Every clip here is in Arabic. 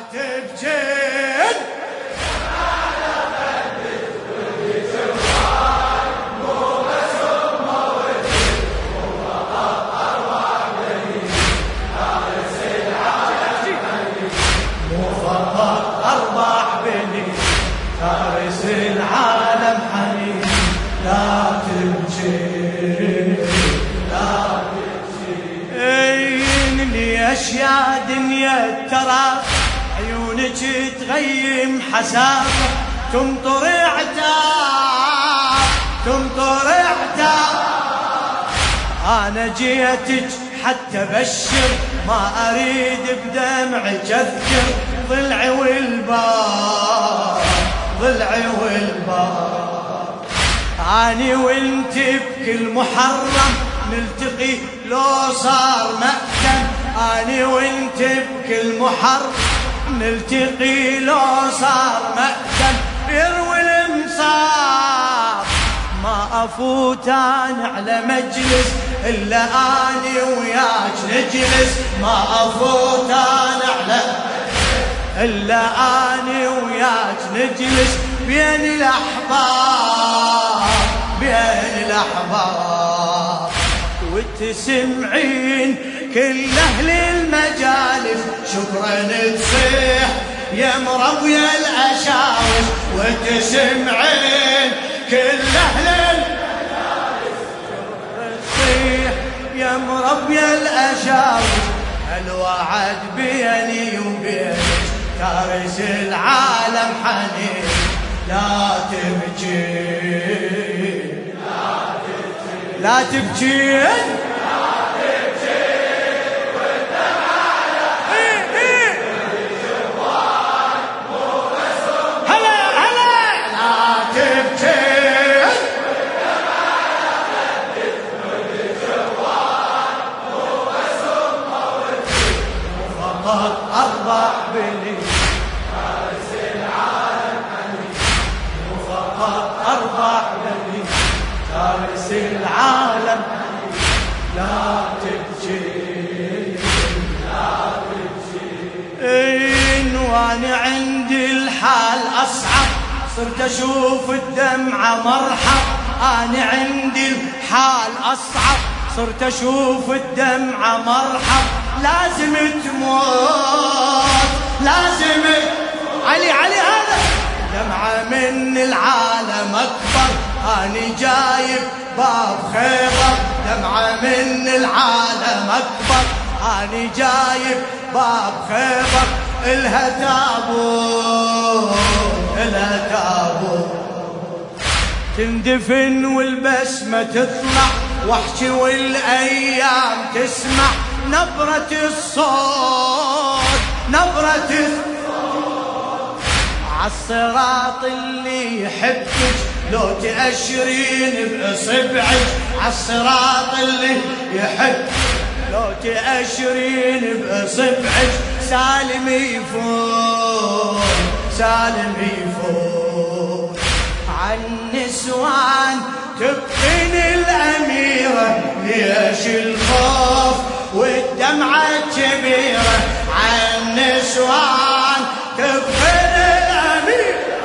تبجل فارس العالم حنين لا تبجي لا تبجي ليش يا دنيا ترى عيونك تغيم حسافة تمطر عتاب تمطر عتاب أنا جيتك حتى بشر ما أريد بدمعك أذكر ضلعي والبار ضلعي والبار أني وانت بكل محرم نلتقي لو صار مأتم أني وانت بكل محرم نلتقي لو صار مأتم يروي المصاب ما أفوت أنا على مجلس إلا أني وياك نجلس ما أفوت أنا على إلا أني وياك نجلس بين الأحباب بين الأحباب وتسمعين كل أهل المجالس شكرا تصيح يا مربي الأشاوس وتسمعين كل أهل المجالس شكرا تصيح يا مربي الأشاوس الوعد بيني وبينك فارس العالم حنين لا تبكي لا تبكي أربع بني فارس العالم حنين وفقط أربع بني فارس العالم حنين لا تبكي لا تبكي وأنا عندي الحال أصعب صرت أشوف الدمعة مرحب أنا عندي الحال أصعب صرت أشوف الدمعة مرحب لازم تموت لازم علي هذا دمعة من العالم أكبر أنا جايب باب خيبر دمعة من العالم أكبر أنا جايب باب خيبر إلها تابوت إلها تابوت تندفن والبسمة تطلع واحكي والأيام تسمع نبرة الصوت نبرة الصوت عالصراط اللي يحبك لو تأشرين بإصبعك عالصراط اللي يحبك لو تأشرين بإصبعك سالم يفوت سالم يفوت عالنسوان تبقين الأميرة ليش الخوف والدمعة كبيرة عالنسوان تبقين الأميرة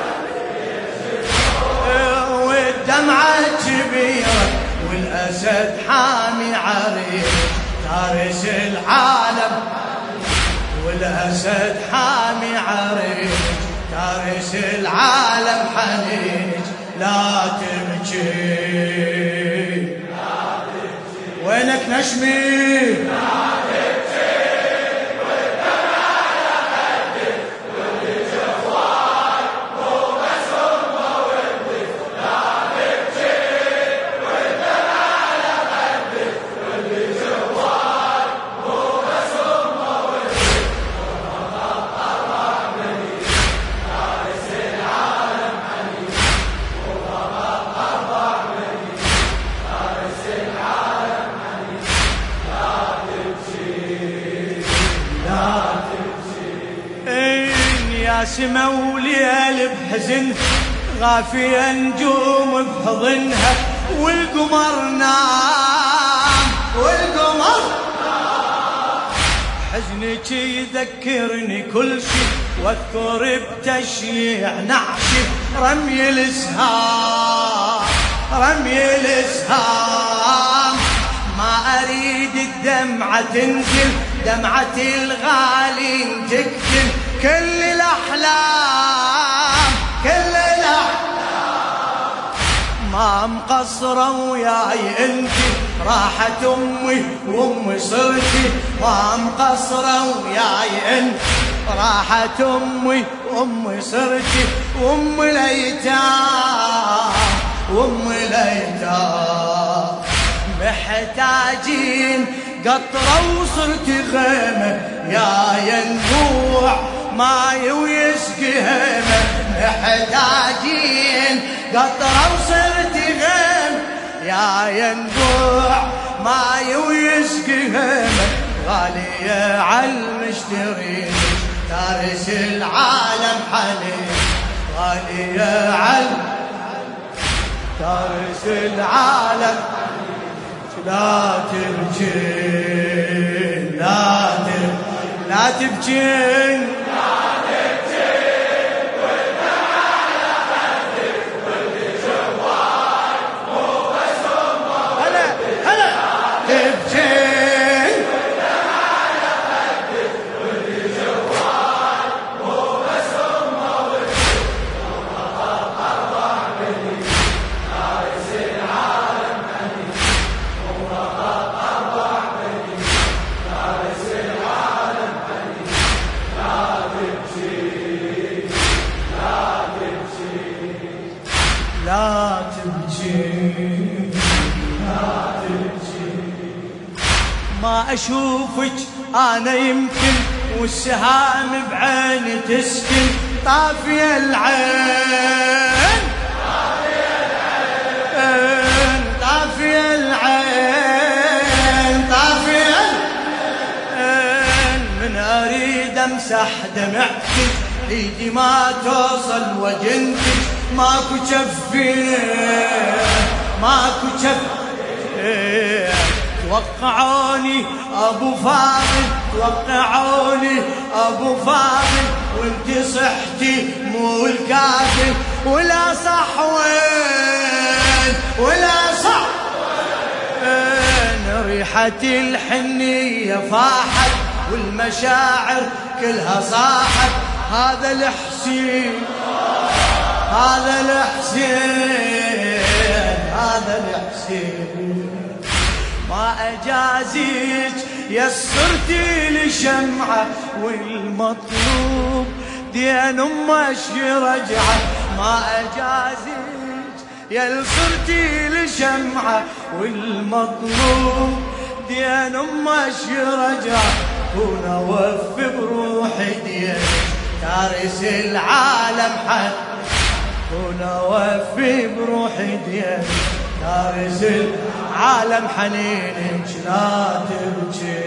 والدمعة كبيرة والأسد حامي عريض فارس العالم والأسد حامي عريض فارس العالم حنين لا تبكي وينك نشمي لا تبكي والدمع على خدك والجوار مو بس ودي لا تبكي والدمع على خدك والجوار مو بس ودي أربع بني فارس العالم حنين أربع بني فارس العالم حنين لا تبكي لا تبكي يا سما وليل بحزن غافية نجوم بحضنها والقمر نام والقمر حزنك يذكرني كل شي، واذكر بتشييع نعشي رمي الاسهام، رمي الاسهام. ما اريد الدمعة تنزل، دمعة الغالين تكتم كل الاحلام، كل الاحلام. ما مقصرة وياي انتي، راحت امي وامي صرتي. ما مقصرة وياي انتي، راحت امي وامي صرتي. وام الايتام، وام الايتام. محتاجين قطرة وصرت خيمة، يا ينبوع ماي ويسقي هيمة. محتاجين قطرة وصرت خيمة، يا ينبوع ماي ويسقي هيمة. غالية عالمشترين تارس العالم حنين، غالية تارس العالم. لا تبكين، لا تبكين، لا تبكي، لا تبكي. ما أشوفك أنا يمكن، والسهام بعيني تسكن. طافية العين، طافية العين، طافية العين. من أريد أمسح دمعتك، ايدي ما توصل وجنتك. ماكو جفين، ماكو جفين. توقعوني ابو فاضل، توقعوني ابو فاضل. وانت صحتي مو الكافل، ولا صح وين، ولا صح وين. ريحة الحنية فاحت، والمشاعر كلها صاحت. هذا الحسين، هذا الحسين، هذا الحسين. ما أجازيك يسرتي لشمعة، والمطلوب دين أمش رجعة. ما أجازيك يسرتي لشمعة، والمطلوب دين أمش رجعة. ونوفي بروحي دين تارس العالم حد، ونوفي بروحي دين تارس العالم حنينك. لا تبكي،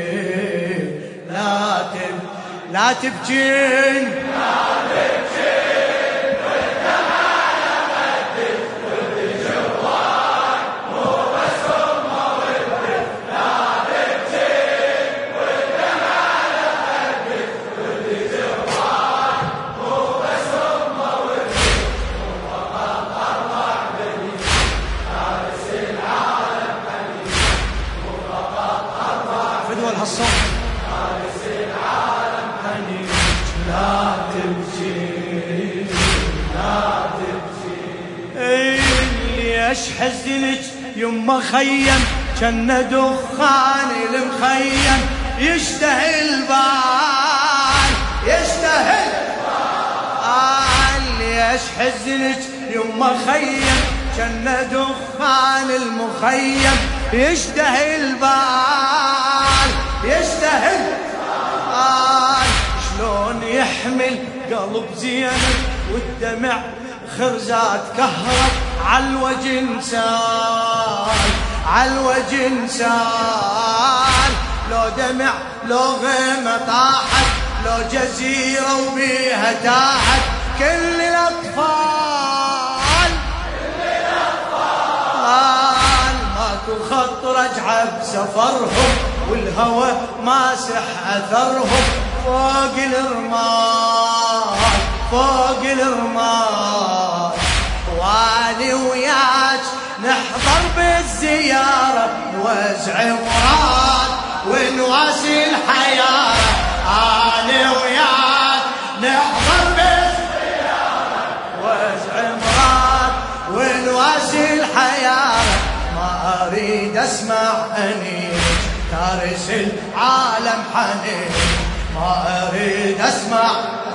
لا تبكي، لا تبكين، لا تبكين. والدمع على خدك، ولد جوال مو بس امه ولدك. لا تبكين، والدمع على خدك، ولد جوال مو بس امه ولدك. وفقط اربع بنين تارس العالم حنين، وفقط اربع فدوى الحصان تارس العالم حنين. لا تبكي، لا تبكي. ليش حزنك يما خيم، كان دخان المخيم يشتهي البال، يشتهي البال. ليش حزنك يما خيم، كان دخان المخيم يشتهي البال، يشتهي البال. شلون يحمل قلب زينب والدمع خرزات كهرب عالوجه انسال، عالوجه انسال. لو دمع لو غيمة طاحت، لو جزيرة وبيها تاحت. كل الأطفال، كل الأطفال. ماكو خط رجعة بسفرهم، والهوى ماسح أثرهم فوق الرمال فوق الرمال. واني وياك نحضر بالزيارة نوزع مراد ونواسي الحياة. أنا وياك نحضر بالزيارة نوزع مراد ونواسي الحياة. ما أريد أسمع أنيج تارس العالم حنين. ما أريد أسمع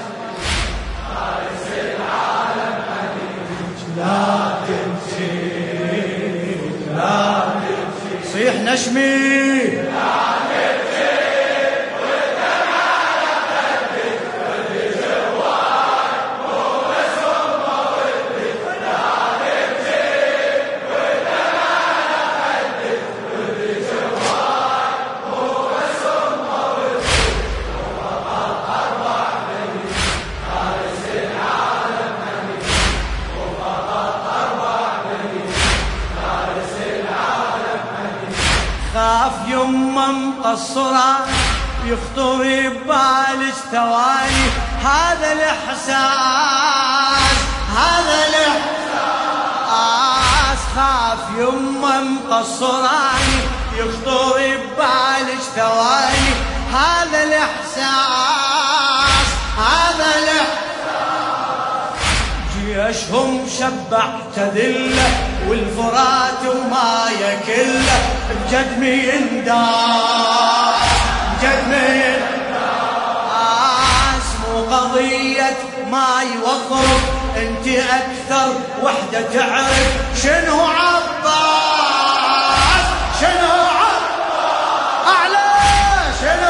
تارس العالم حنين. لا تمشي لا تمشي صيح نشمي لا تمشي ودم على خدك ودي جواك مو بس ودك. لا تمشي ودم على خدك ودي جواك مو بس ودك. وفقط 4 مليون تارس العالم حنين. وفقط 4 مليون تارس العالم حنين. خاف يمه مقصرة يخطر ببالك ثواني هذا الإحساس هذا الإحساس. خاف يمه مقصرة يخطر ببالك ثواني هذا الإحساس هذا الإحساس. جيشهم شبع تذله والفرات وما يكله بجدمي ينداس بجدمي ينداس. مو قضية ما يوقف انت اكثر وحدة تعرف شنو عباس شنو عباس اعلى شنو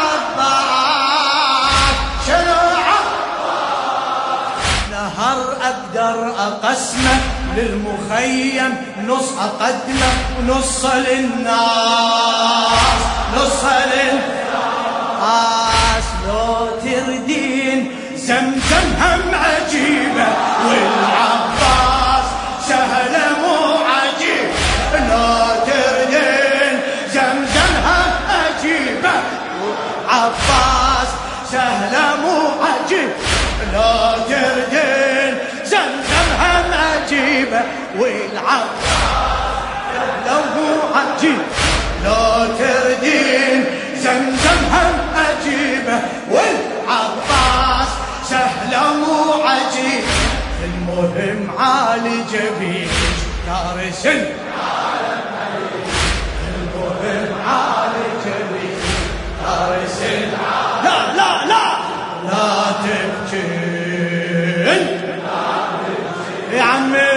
عباس شنو عباس. نهر اقدر اقسمه للمخيم نص اقدمه ونص للناس نص للناس. لو تردين زمزم هم عجيبه والعباس سهله مو عجيب. لو تردين زمزم هم عجيبه والعباس سهله مو عجيب. لو تردين زمزم هم عجيبه والعباس سهله مو عجيب. لو تردين زمزم هم عجيبه والعباس سهله مو عجيب. المهم عالي جبينك تارس العالم حنين. المهم عالي جبينك تارس العالم. لا لا لا لا تبكي يا عمي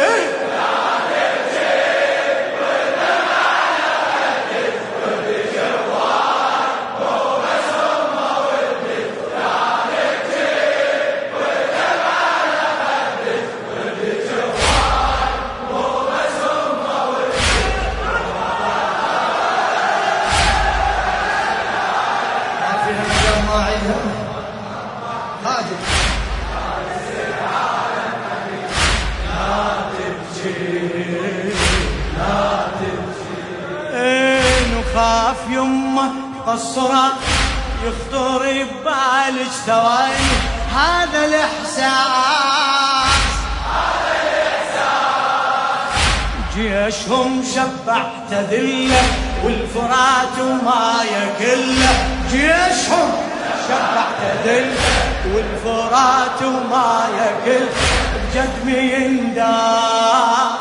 خاف يمه قصرة يخطر ببالك ثواني هذا الإحساس هذا الإحساس. جيشهم شبع تذله والفرات وما يكله. جيشهم شبع تذله والفرات وما يكله بجدمي ينداس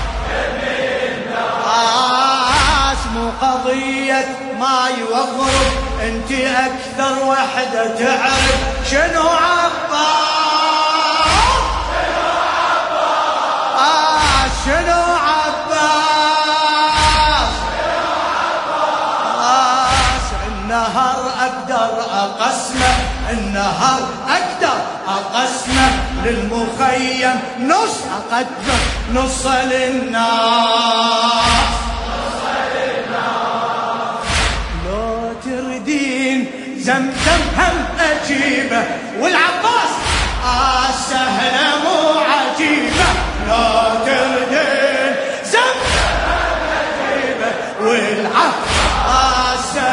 مو قضية ما يوغرب انت اكثر وحدة تعرف شنو عباس شنو عباس. النهر اقدر اقسمه النهر اقدر اقسمه للمخيم نص اقدمه نص للناس. زمزم هم أجيبه والعباس سهلة مو عجيبة. لا تردين زمزم هم أجيبه والعباس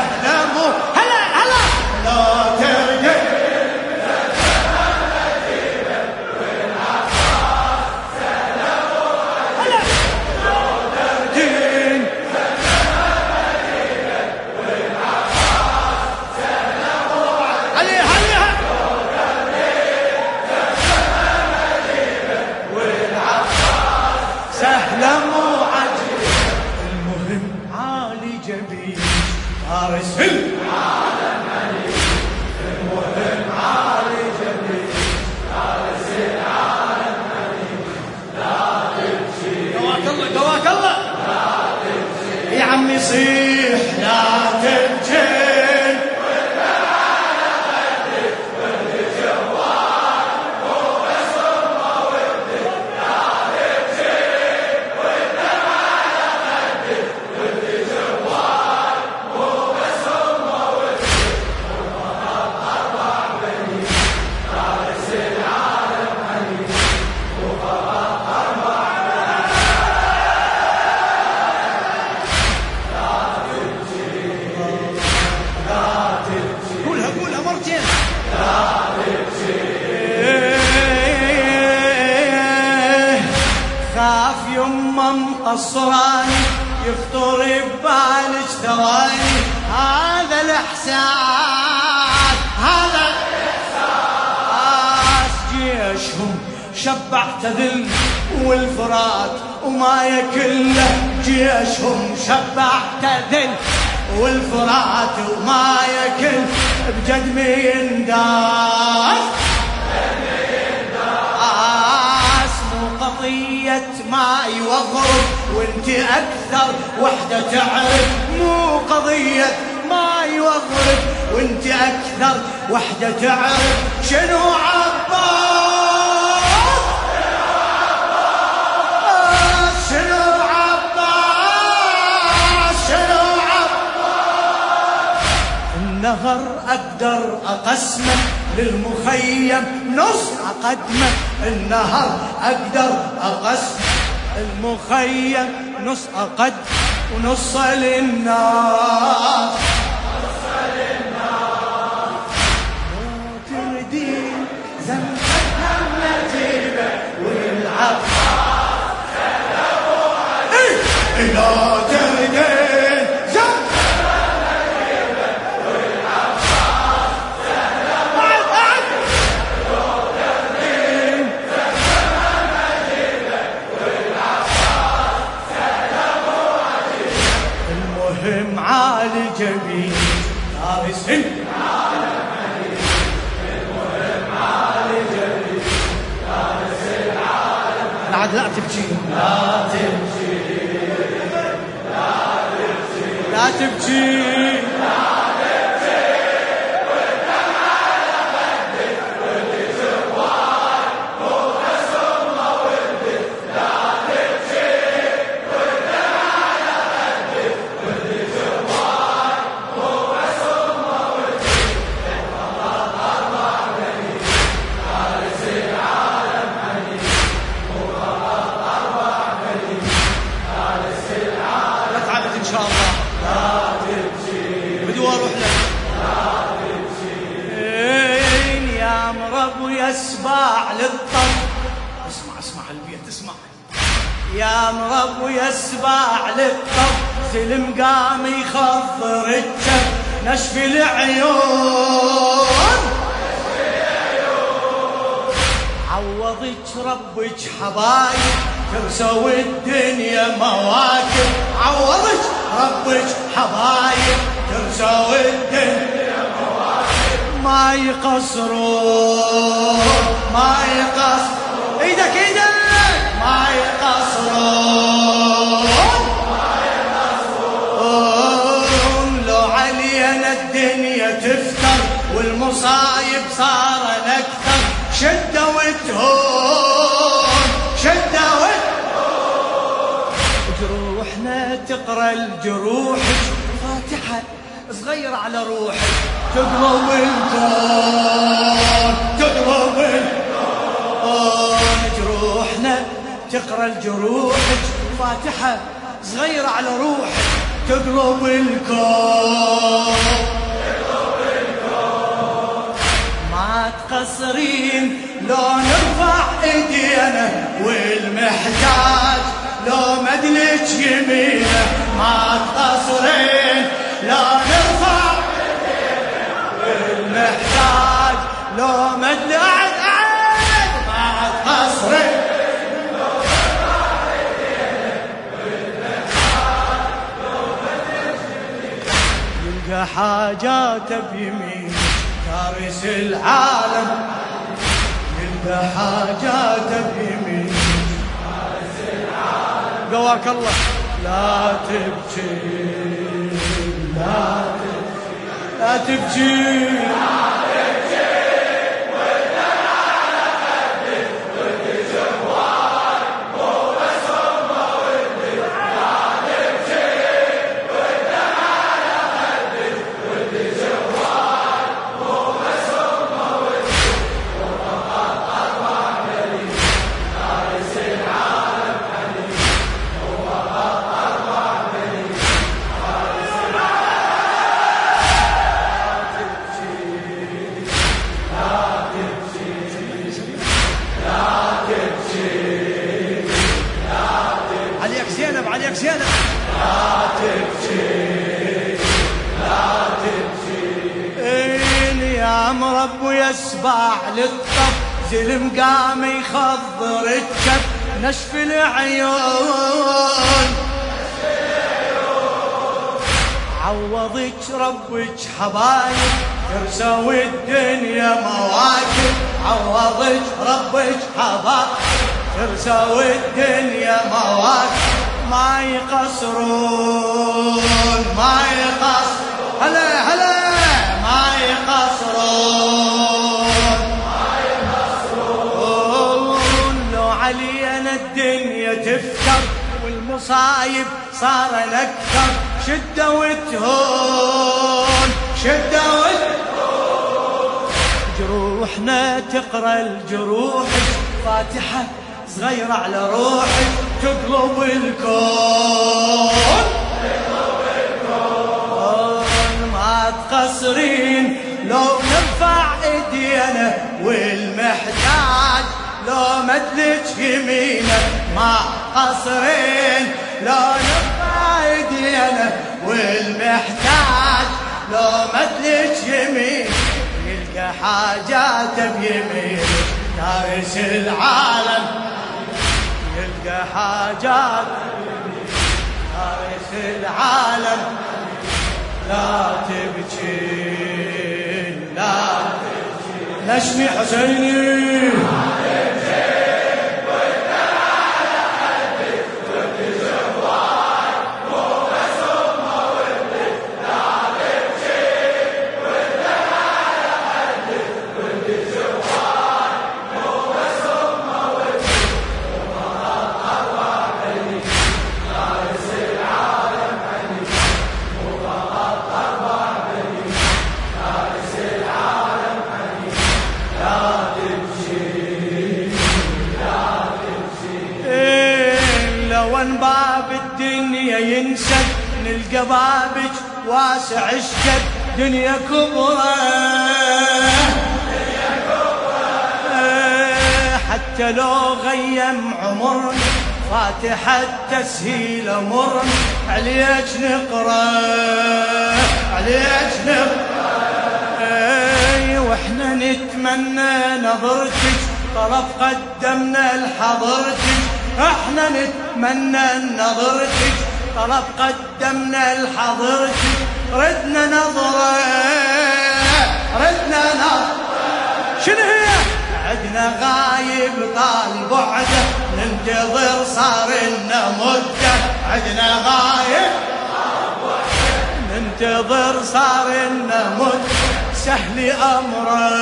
الصراني يخطر ببالك ثواني هذا الإحساس هذا الإحساس جيشهم شبع تذل والفرات وما يكله جيشهم شبع تذل والفرات وما يكل بجد ينداس مو قضية ماي وغرب وانت أكثر وحدة تعرف مو قضية ماي وغرب وانت أكثر وحدة تعرف شنو عباس شنو عباس شنو عباس النهر أقدر أقسمه للمخيم نص أقدمه النهر أقدر أقسم المخيم نص أقد ونص للناس لا تردين زمزمها نجيبة والعباس سلموا عليك لا تردين زمزمها نجيبة والعباس سلموا عليك المهم عالي جميل لابس العالم عليك المهم عالي جميل لابس العالم عليك لا تبكي لا تبكي لا تبكي لا تبكي لا تبكي والدم على خدك واللي جوال مو بس امه ولدك لا تبكي والدم على خدك واللي جوال مو بس امه ولدك الله اربع مليك فارس العالم عليك مو الله اربع مليك فارس العالم لا تعبت ان شاء الله لا تبكي بدو اروح لك لا تبكي يا مرب ويسبع للطف اسمع البيت اسمع يا مرب ويسبع للطف سلم قام يخضر الجف نشف العيون عوضك ربك حبايب ترسوا الدنيا مواكب عوضك ربك حبايب ترسوا الدنيا مواكب ما يقصرون ما يقصرون ايدك ما يقصرون لو علينا الدنيا تفتر والمصايب صار اكثر شدة وتهون شدة وتهون جروحنا تقرا الجروحك فاتحة صغير على روحك تقرب الكون تقرب الكون جروحنا تقرا الجروحك فاتحة صغير على روحك تقرب الكون ما تقصرين لو نرفع ايدينا والمحتاج لو مدلك يمينه ما تقصرين لو نرفع ايدينا والمحتاج لو مدلك ما تقصرين لو نرفع ايدينا والمحتاج لو مدلك يمينه يلقى حاجاته بيمين فارس العالم يلقى حاجاته بيمين فارس العالم قواك الله لا تبكي لا تبكي لا تبكي والدم على خدك واللي جوال مو بس امه ولدك لا تبكي والدم على خدك واللي جوال مو بس امه ولدك وفقط اربع مليك فارس العالم عليك وفقط اربع مليك فارس العالم لا تبكي ابو يسبع للطف زلم قام يخضر الكف نشف العيون عوضك ربك حبايب ترسوي الدنيا مواكب عوضك ربك حبايب ترسوي الدنيا مواكب ما يقصرون ما يقصرون هلا هلا ما يقصرون ما يقصرون لو علينا الدنيا تفتر والمصايب صار اكثر شدة وتهون شدة وتهون جروحنا تقرا الجروح فاتحة صغيرة على روحك تقلب الكون ما تقصرين لو نرفع ايدينا والمحتاج لو مدلك يمينه ما قصرين لو نرفع ايدينا والمحتاج لو مدلك يمين يلقى حاجاته بيمين دارس العالم يلقى حاجات دارس العالم لا تبكين لا تبكين نشمي حسيني باب الدنيا ينسد نلقى بابك واسع الشد دنيا كبرى حتى لو غيم عمرنا فاتحة تسهيل مر عليك نقرا عليك نقرا واحنا نتمنى نظرتك طلب قدمنا لحضرتك احنا نتمنى نظرتك طلب قدمنا لحضرتك ردنا نظرة ردنا نظرة شنو هي عدنا غايب طال بعده ننتظر صار لنا مدة عدنا غايب ننتظر صار لنا مدة سهل أمره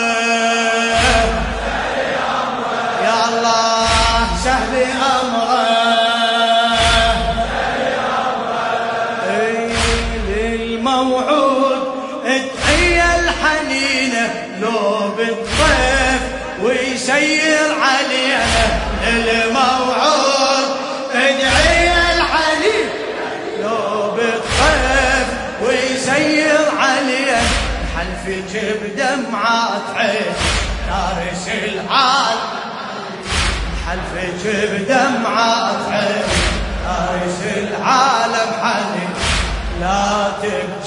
يا الله سهل أمره للموعود ادعي الحنينة لو بالضيف ويسير علينا للموعود ادعي الحنينة لو بالضيف ويسير علينا حلفك بدمعات عين دارس العالم حلفك بدمعات عين دارس العالم حنين لا تبكي